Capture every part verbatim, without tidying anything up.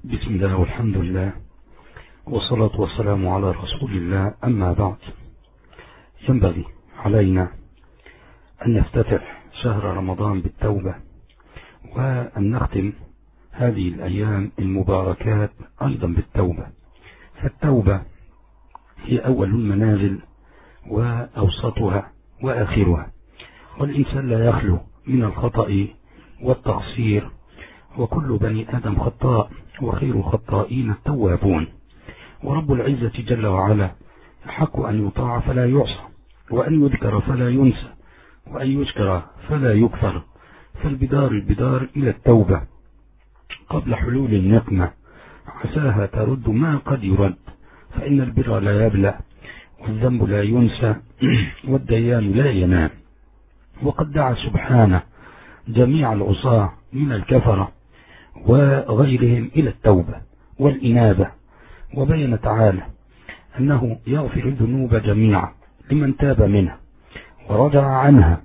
بسم الله والحمد لله والصلاة والسلام على رسول الله. أما بعد، ينبغي علينا أن نفتتح شهر رمضان بالتوبة، وأن نختم هذه الأيام المباركات أيضا بالتوبة. فالتوبة هي أول المنازل وأوسطها وآخرها، والإنسان لا يخلو من الخطأ والتقصير، وكل بني آدم خطاء وخير الخطائين التوابون. ورب العزة جل وعلا حق أن يطاع فلا يعصى، وأن يذكر فلا ينسى، وأن يشكر فلا يكفر. فالبدار البدار إلى التوبة قبل حلول النقمة، عساها ترد ما قد يرد، فإن البر لا يبلى والذنب لا ينسى والديان لا ينام. وقد دعا سبحانه جميع العصاة من الكفرة وغيرهم إلى التوبة والإنابة، وبين تعالى أنه يغفر الذنوب جميعا لمن تاب منها ورجع عنها،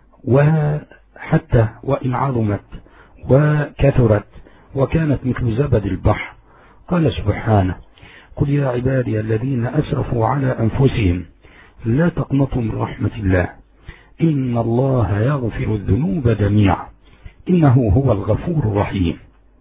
وحتى وإن عظمت وكثرت وكانت مثل زبد البحر. قال سبحانه: قل يا عبادي الذين أسرفوا على أنفسهم لا تقنطوا من رحمة الله إن الله يغفر الذنوب جميعا إنه هو الغفور الرحيم.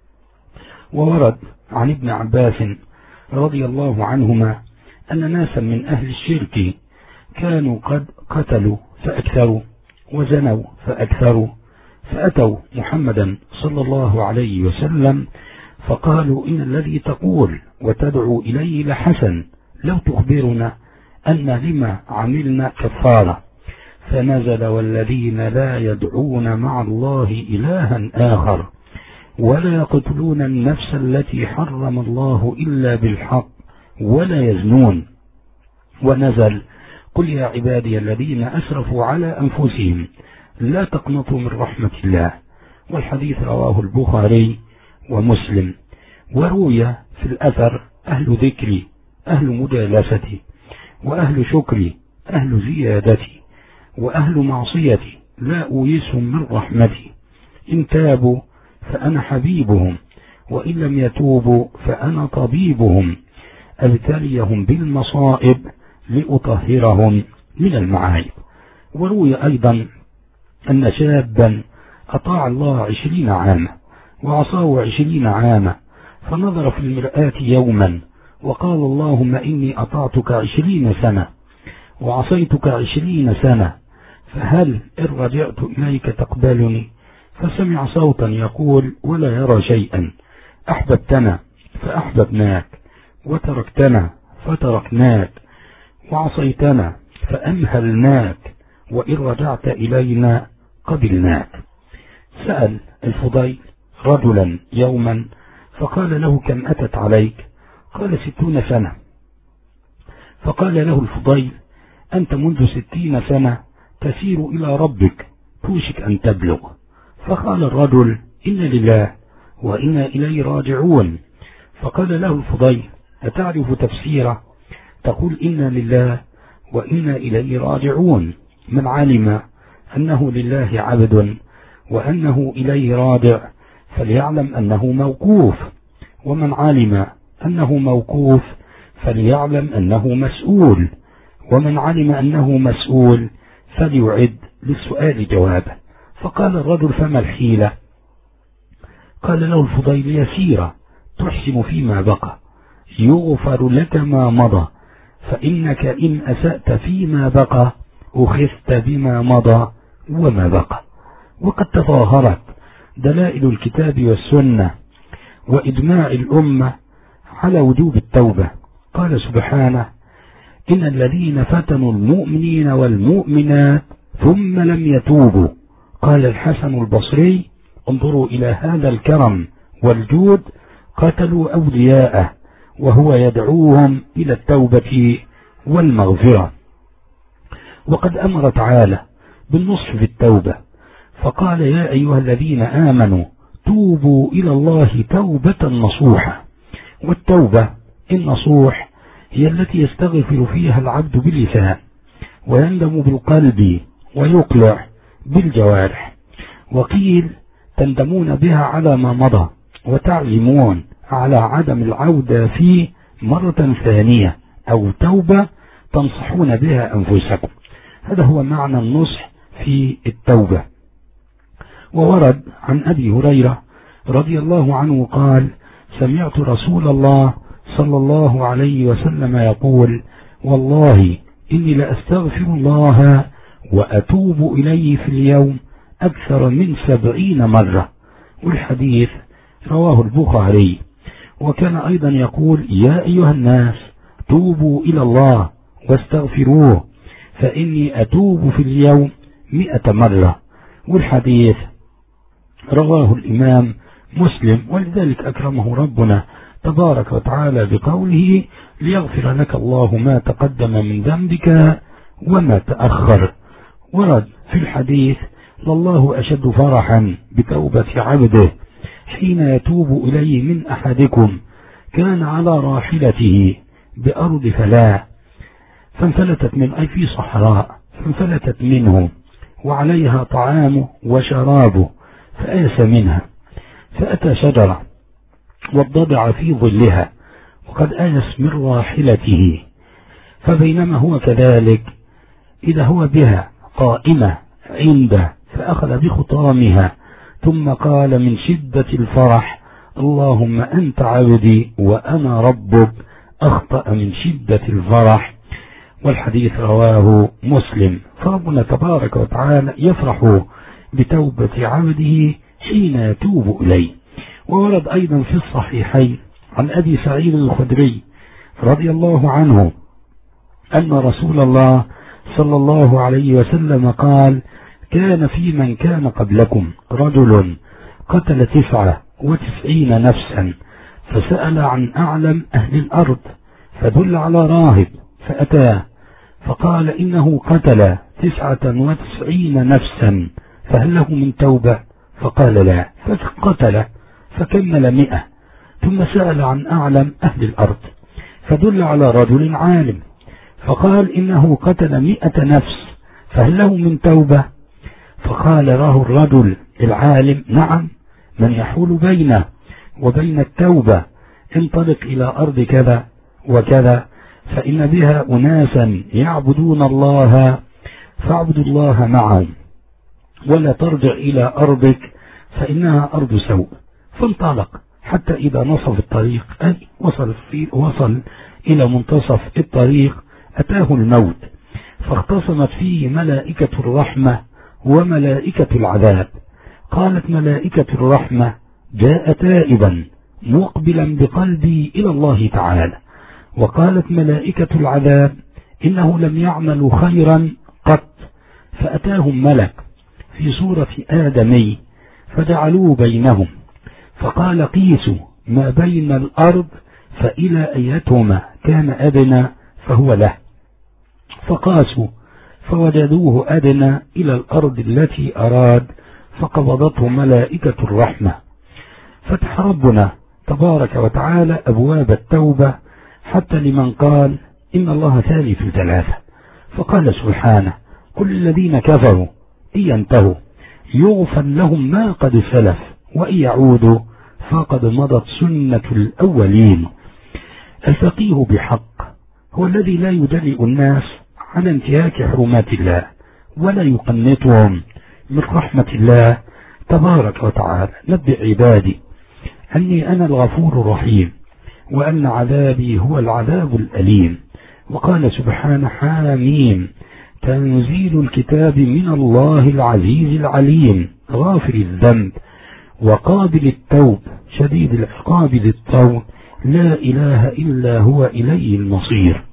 وورد عن ابن عباس رضي الله عنهما أن ناسا من أهل الشرك كانوا قد قتلوا فأكثروا وزنوا فأكثروا، فأتوا محمدا صلى الله عليه وسلم فقالوا: إن الذي تقول وتدعو إليه لحسن، لو تخبرنا أن لما عملنا كفارة. فنزل: والذين لا يدعون مع الله إلها آخر ولا يقتلون النفس التي حرم الله إلا بالحق ولا يزنون. ونزل: قل يا عبادي الذين أسرفوا على أنفسهم لا تقنطوا من رحمة الله. والحديث رواه البخاري ومسلم. وروي في الأثر: أهل ذكري أهل مجالستي، وأهل شكري أهل زيادتي، وأهل معصيتي لا أويسهم من رحمتي. إن تابوا فأنا حبيبهم، وإن لم يتوبوا فأنا طبيبهم، أبتليهم بالمصائب لأطهرهم من المعايب. وروي أيضا أن شابا أطاع الله عشرين عاما وعصاه عشرين عاما، فنظر في المرآة يوما وقال: اللهم إني أطعتك عشرين سنة وعصيتك عشرين سنة، فهل إن رجعت إليك تقبلني؟ فسمع صوتا يقول ولا يرى شيئا: أحببتنا فأحببناك، وتركتنا فتركناك، وعصيتنا فأمهلناك، وإن رجعت إلينا قبلناك. سأل الفضيل رجلا يوما فقال له: كم أتت عليك؟ قال: ستون سنة. فقال له الفضيل: أنت منذ ستين سنة تسير إلى ربك، توشك أن تبلغ. فقال الرجل: إن لله وإنا إليه راجعون. فقال له الفضيل: أتعرف تفسيره؟ تقول إنا لله وإنا إليه راجعون. من علم أنه لله عبد وأنه إليه راجع فليعلم أنه موقوف، ومن علم أنه موقوف فليعلم أنه مسؤول، ومن علم أنه مسؤول فليعد للسؤال جوابه. فقال الرجل: فما الحيلة؟ قال له الفضيل: يسيرة، تحسن فيما بقى، يغفر لك ما مضى، فإنك إن أسأت فيما بقى أخذت بما مضى وما بقى. وقد تظاهرت دلائل الكتاب والسنة وإجماع الأمة على وجوب التوبة. قال سبحانه: إن الذين فتنوا المؤمنين والمؤمنات ثم لم يتوبوا. قال الحسن البصري: انظروا إلى هذا الكرم والجود، قتلوا أولياءه وهو يدعوهم إلى التوبة والمغفرة. وقد أمر تعالى بالنصح في التوبة، فقال: يا أيها الذين آمنوا توبوا إلى الله توبة نصوحة. والتوبة النصوح هي التي يستغفر فيها العبد باللسان ويندم بالقلب ويقلع بالجوارح. وقيل: تندمون بها على ما مضى وتعلمون على عدم العودة فيه مرة ثانية أو توبة تنصحون بها أنفسكم. هذا هو معنى النصح في التوبة. وورد عن أبي هريرة رضي الله عنه قال: سمعت رسول الله صلى الله عليه وسلم يقول: والله إني لأستغفر الله وأتوب إليه في اليوم أكثر من سبعين مرة. والحديث رواه البخاري. وكان أيضا يقول: يا أيها الناس توبوا إلى الله واستغفروه فإني أتوب في اليوم مئة مرة. والحديث رواه الإمام مسلم. ولذلك أكرمه ربنا تبارك وتعالى بقوله: ليغفر لك الله ما تقدم من ذنبك وما تأخر. ورد في الحديث: لله أشد فرحا بتوبة عبده حين يتوب إليه من أحدكم كان على راحلته بأرض فلاة فانفلتت من أي في صحراء فانفلتت منه وعليها طعامه وشرابه فآيس منها فأتى شجرة واضطجع في ظلها وقد آيس من راحلته، فبينما هو كذلك إذا هو بها قائمة عنده فأخذ بخطامها ثم قال من شدة الفرح: اللهم أنت عبدي وأنا ربك، أخطأ من شدة الفرح. والحديث رواه مسلم. فربنا تبارك وتعالى يفرح بتوبة عبده حين يتوب إليه. وورد أيضا في الصحيحين عن أبي سعيد الخدري رضي الله عنه أن رسول الله صلى الله عليه وسلم قال: كان في من كان قبلكم رجل قتل تسعة وتسعين نفسا فسأل عن أعلم أهل الأرض فدل على راهب فأتاه فقال: إنه قتل تسعة وتسعين نفسا فهل له من توبة؟ فقال: لا. فقتل فكمل مئة ثم سأل عن أعلم أهل الأرض فدل على رجل عالم فقال: إنه قتل مئة نفس فهل له من توبة؟ فقال له الرجل العالم: نعم، من يحول بينه وبين التوبة؟ انطلق إلى أرض كذا وكذا فإن بها أناسا يعبدون الله فاعبدوا الله معهم، ولا ترجع إلى أرضك فإنها أرض سوء. فانطلق حتى إذا نصف الطريق أي وصل, في وصل إلى منتصف الطريق أتاه الموت فاختصمت فيه ملائكة الرحمة وملائكة العذاب. قالت ملائكة الرحمة: جاء تائبا مقبلا بقلبي إلى الله تعالى. وقالت ملائكة العذاب: إنه لم يعمل خيرا قط. فأتاهم ملك في صورة آدمي فجعلوه بينهم فقال: قيسوا ما بين الأرض فإلى أيتهما كان أدنى فهو له. فقاسوا فوجدوه أدنى إلى الأرض التي أراد فقبضته ملائكة الرحمة. فتح ربنا تبارك وتعالى أبواب التوبة حتى لمن قال: إن الله ثالث ثلاثة. فقال سبحانه: كل الذين كفروا إن ينتهوا يغفر لهم ما قد سلف وإن يعودوا فقد مضت سنة الأولين. الفقيه بحق هو الذي لا يدلئ الناس عن انتهاك حرمات الله ولا يقنطهم من رحمة الله تبارك وتعالى. نبئ عبادي أني أنا الغفور الرحيم وأن عذابي هو العذاب الأليم. وقال سبحانه: حاميم تنزيل الكتاب من الله العزيز العليم غافر الذنب وقابل التوب شديد العقاب ذي الطول لا إله إلا هو إليه المصير.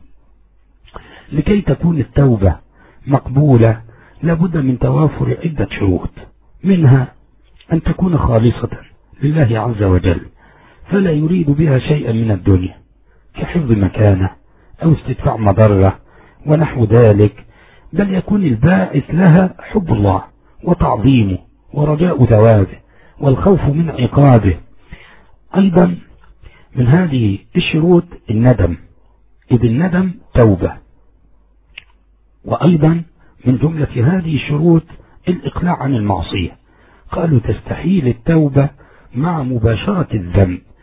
لكي تكون التوبة مقبولة لابد من توافر عدة شروط، منها أن تكون خالصة لله عز وجل فلا يريد بها شيئا من الدنيا كحفظ مكانه أو استدفاع مضرة ونحو ذلك، بل يكون الباعث لها حب الله وتعظيمه ورجاء ثوابه والخوف من عقابه. أيضا من هذه الشروط الندم، إذ الندم توبة. وأيضا من جملة هذه الشروط الإقلاع عن المعصية. قالوا تستحيل التوبة مع مباشرة الذنب،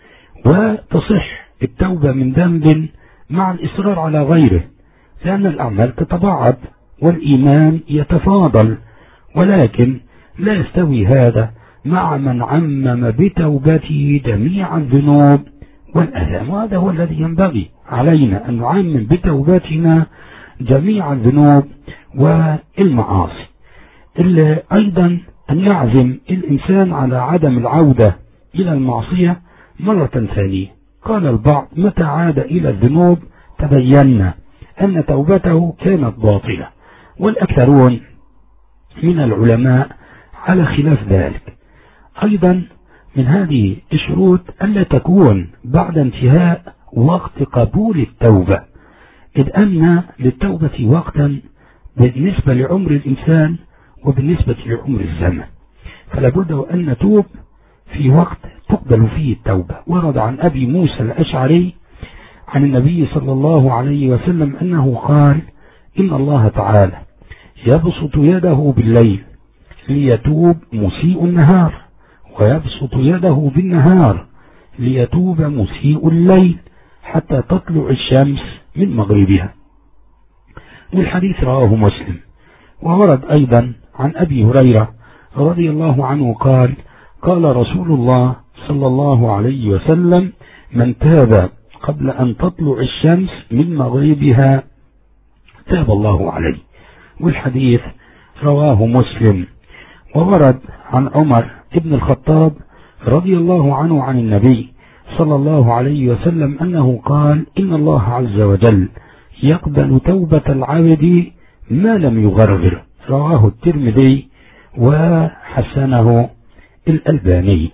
وتصح التوبة من ذنب مع الإصرار على غيره، لأن الأعمال تتباعد والإيمان يتفاضل، ولكن لا يستوي هذا مع من عمم بتوبته جميع الذنوب والآثام. وهذا هو الذي ينبغي علينا، أن نعمم بتوبتنا جميع الذنوب والمعاصي. أيضا أن يعزم الإنسان على عدم العودة إلى المعصية مرة ثانية. قال البعض: متى عاد إلى الذنوب تبينا أن توبته كانت باطلة، والأكثرون من العلماء على خلاف ذلك. أيضا من هذه الشروط ألا تكون بعد انتهاء وقت قبول التوبة، إذ أن للتوبة وقتا بالنسبة لعمر الإنسان وبالنسبة لعمر الزمن، فلا بد أن نتوب في وقت تقبل فيه التوبة. ورد عن أبي موسى الأشعري عن النبي صلى الله عليه وسلم أنه قال: إن الله تعالى يبسط يده بالليل ليتوب مسيء النهار، ويبسط يده بالنهار ليتوب مسيء الليل حتى تطلع الشمس من مغربها. والحديث رواه مسلم. وورد أيضا عن أبي هريرة رضي الله عنه قال: قال رسول الله صلى الله عليه وسلم: من تاب قبل أن تطلع الشمس من مغربها تاب الله عليه. والحديث رواه مسلم. وورد عن عمر ابن الخطاب رضي الله عنه عن النبي صلى الله عليه وسلم أنه قال: إن الله عز وجل يقبل توبة العبد ما لم يغرغر. رواه الترمذي وحسنه الألباني.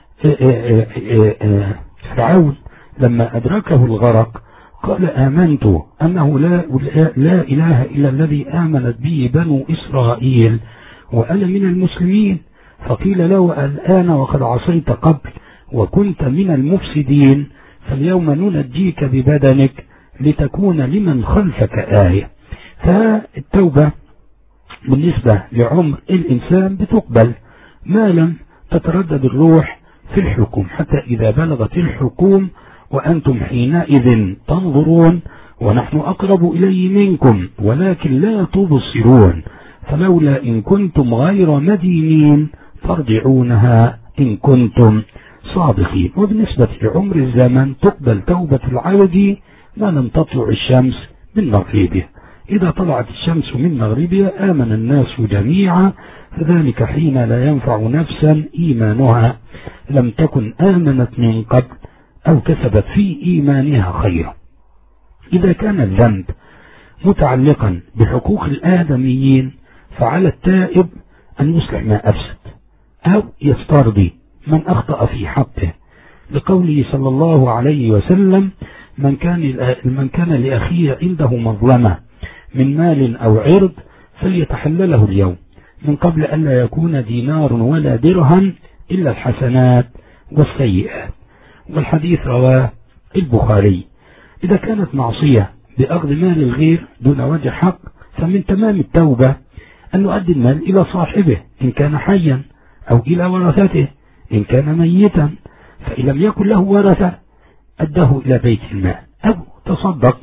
فرعون لما أدركه الغرق قال: آمنت أنه لا, لا إله إلا الذي آمنت به بنو إسرائيل وأنا من المسلمين. فقيل له: الآن وقد عصيت قبل وكنت من المفسدين، فاليوم ننجيك ببدنك لتكون لمن خلفك آية. فالتوبة بالنسبة لعمر الإنسان بتقبل ما لم تتردد الروح في الحكم، حتى إذا بلغت الحكوم وأنتم حينئذ تنظرون ونحن أقرب إليه منكم ولكن لا تبصرون، فلولا إن كنتم غير مدينين ترجعونها إن كنتم صادقين. وبالنسبة لعمر الزمن تقبل توبة العبد ما لم تطلع الشمس من مغربها. إذا طلعت الشمس من مغربها آمن الناس جميعا، فذلك حين لا ينفع نفسا إيمانها لم تكن آمنت من قبل أو كسبت في إيمانها خيرا. إذا كان الذنب متعلقا بحقوق الآدميين فعلى التائب أن يصلح ما أفسد أو يسترضي من أخطأ في حقه، لقوله صلى الله عليه وسلم: من كان من كان لأخيه عنده مظلمة من مال أو عرض فليتحلله اليوم من قبل أن لا يكون دينار ولا درهم إلا الحسنات والسيئات. والحديث رواه البخاري. إذا كانت معصية بأخذ مال الغير دون وجه حق فمن تمام التوبة أن نؤدي المال إلى صاحبه إن كان حيا أو إلى ورثته إن كان ميتا، فإن لم يكن له ورثة أداه إلى بيت المال أو تصدق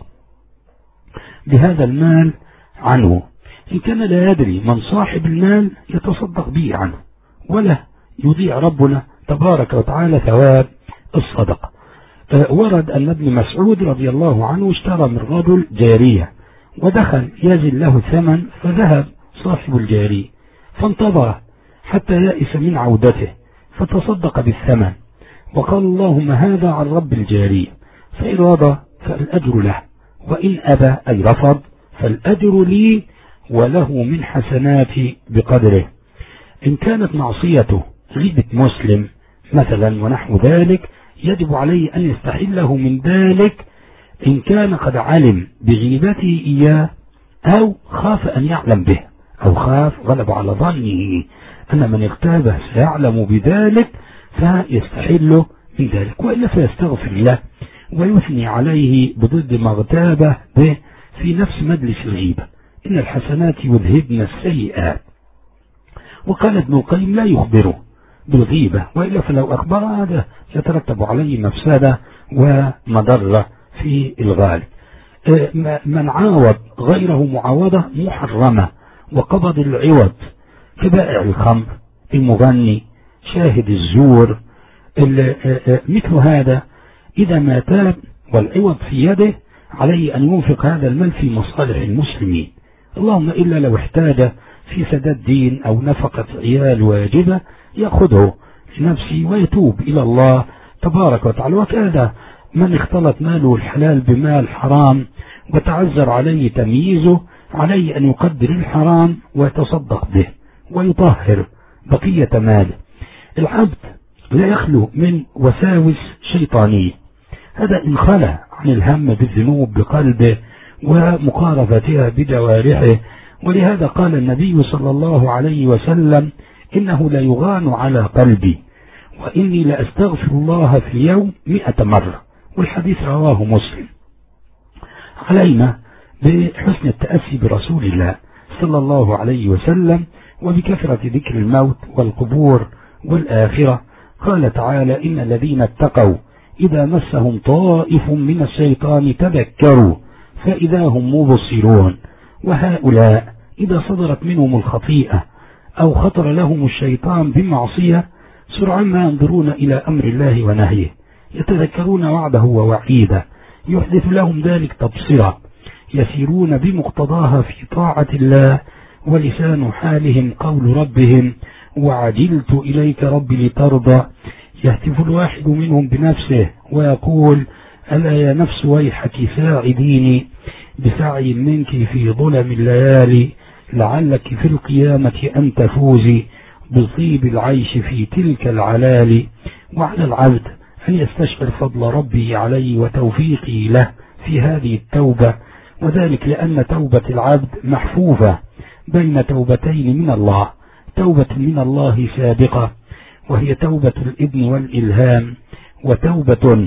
بهذا المال عنه. إن كان لا يدري من صاحب المال يتصدق به عنه، ولا يضيع ربنا تبارك وتعالى ثواب الصدقة. ورد أن ابن مسعود رضي الله عنه اشترى من رجل جارية ودخل يزن له الثمن، فذهب صاحب الجارية فانتظر حتى يأس من عودته فتصدق بالثمن وقال: اللهم هذا عن رب الجارية، فإن رضى فالأجر له، وإن أبى أي رفض فالأجر لي وله من حسناتي بقدره. إن كانت معصيته غيبة مسلم مثلا ونحو ذلك يجب عليه أن يستحله من ذلك إن كان قد علم بغيبته إياه أو خاف أن يعلم به، أو خاف غلب على ظنه أن من اغتابه سيعلم بذلك فيستحله من ذلك، وإلا فيستغفر له ويثني عليه بضد ما اغتابه به في نفس مجلس الغيبة: إن الحسنات يذهبن السيئات. وقال ابن القيم: لا يخبره بالغيبة، وإلا فلو أخبر هذا يترتب عليه مفسدة ومضرة في الغالب. من عاوض غيره معاوضة محرمة وقبض العوض كبائع الخمر، المغني، شاهد الزور، مثل هذا إذا ما تاب والعوض في يده عليه أن ينفق هذا المال في مصالح المسلمين، اللهم إلا لو احتاج في سداد دين أو نفقة عيال واجبة يأخذه لنفسه ويتوب إلى الله تبارك وتعالى. وكذا من اختلط ماله الحلال بمال حرام وتعذر عليه تمييزه عليه أن يقدر الحرام ويتصدق به ويطهر بقية ماله. العبد لا يخلو من وساوس شيطانية، هذا إن خلى عن الهم بالذنوب بقلبه ومقارفتها بجوارحه. ولهذا قال النبي صلى الله عليه وسلم إنه لا يغان على قلبي وإني لأستغفر الله في اليوم مئة مرة، والحديث رواه مسلم. علينا بحسن التأسي برسول الله صلى الله عليه وسلم وبكثرة ذكر الموت والقبور والآخرة. قال تعالى إن الذين اتقوا إذا مسهم طائف من الشيطان تذكروا فإذا هم مبصرون، وهؤلاء إذا صدرت منهم الخطيئة أو خطر لهم الشيطان بمعصية سرعان ما ينظرون إلى أمر الله ونهيه، يتذكرون وعده ووعيده، يحدث لهم ذلك تبصرة، يسيرون بمقتضاها في طاعة الله، ولسان حالهم قول ربهم وعجلت إليك ربي لترضى. يهتف الواحد منهم بنفسه ويقول ألا يا نفس ويحك ساعديني بسعي منك في ظلم الليالي لعلك في القيامة أن تفوزي بطيب العيش في تلك العلالي. وعلى العبد أن يستشعر فضل ربي عليه وتوفيقه له في هذه التوبة، وذلك لأن توبة العبد محفوفة بين توبتين من الله، توبة من الله سابقة وهي توبة الإذن والإلهام، وتوبة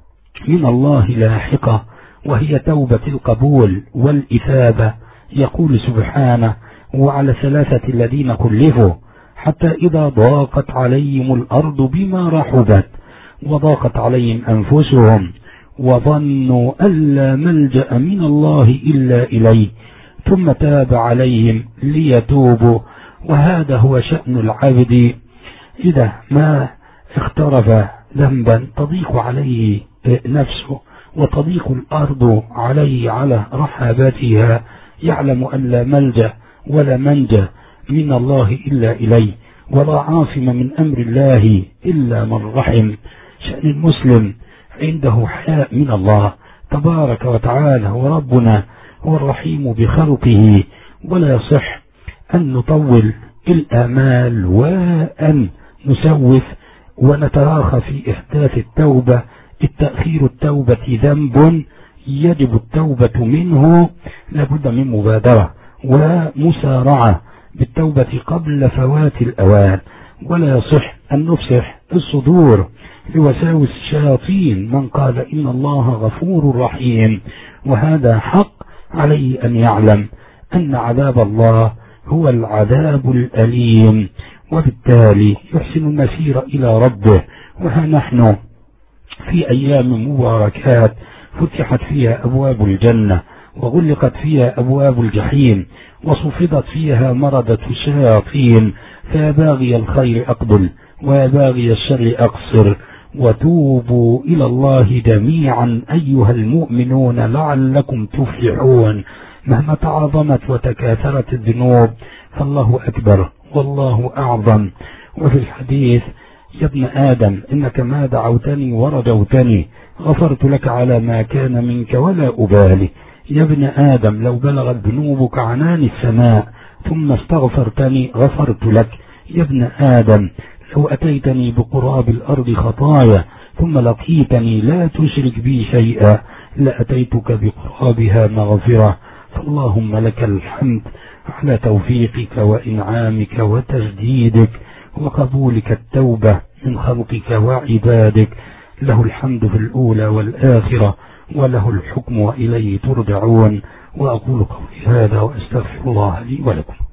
من الله لاحقة وهي توبة القبول والإثابة. يقول سبحانه وعلى ثلاثة الذين خلفوا حتى إذا ضاقت عليهم الأرض بما رحبت وضاقت عليهم أنفسهم وظنوا أن لا ملجأ من الله إلا إليه ثم تاب عليهم ليتوبوا. وهذا هو شأن العبد إذا ما اقترف ذنبا تضيق عليه نفسه وتضيق الأرض عليه على رحابتها، يعلم أن لا ملجأ ولا منجى من الله إلا إليه ولا عاصم من أمر الله إلا من رحم. شأن المسلم عنده حياء من الله تبارك وتعالى، وربنا هو الرحيم بخلقه، ولا يصح أن نطول الآمال وأن نسوف ونتراخى في إحداث التوبة. التأخير التوبة ذنب يجب التوبة منه، لابد من مبادرة ومسارعة بالتوبة قبل فوات الأوان. ولا يصح أن نفسح الصدور لوساوس الشياطين. من قال إن الله غفور رحيم وهذا حق عليه أن يعلم أن عذاب الله هو العذاب الأليم، وبالتالي يحسن المسير إلى ربه. وها نحن في أيام مباركات فتحت فيها أبواب الجنة وغلقت فيها أبواب الجحيم وصفدت فيها مردة الشياطين، فيا باغي الخير أقبل ويا باغي الشر أقصر، وتوبوا إلى الله جميعا أيها المؤمنون لعلكم تفلحون. مهما تعظمت وتكاثرت الذنوب فالله أكبر والله أعظم. وفي الحديث يا ابن آدم إنك ما دعوتني ورجوتني غفرت لك على ما كان منك ولا أبالي. يا ابن آدم لو بلغت ذنوبك عنان السماء ثم استغفرتني غفرت لك. يا ابن آدم لو أتيتني بقراب الأرض خطايا ثم لقيتني لا تشرك بي شيئا لأتيتك بقرابها مغفرة. فاللهم لك الحمد على توفيقك وإنعامك وتسديدك وقبولك التوبة من خلقك وعبادك. له الحمد في الأولى والآخرة وله الحكم وإليه ترجعون. وأقول قولي هذا وأستغفر الله لي ولكم.